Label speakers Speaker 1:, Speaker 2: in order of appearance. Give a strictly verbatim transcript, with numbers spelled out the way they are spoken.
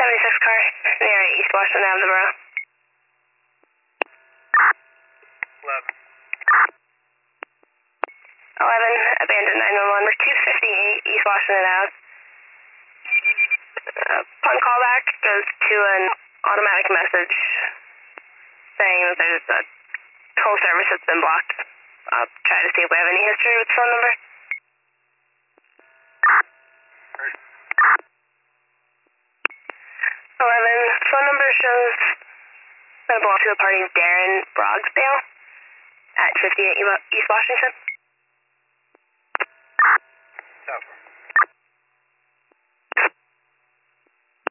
Speaker 1: seventy-six car near East Washington Avenue, bro.
Speaker 2: eleven.
Speaker 1: eleven, abandoned nine one one, we're two fifty-eight East Washington Ave. Uh, upon callback goes to an automatic message saying that there's a toll service that's been blocked. I'll try to see if we have any history with the phone number. eleven, phone number shows that belongs to the party's Darren Brogsdale at fifty-eight East Washington.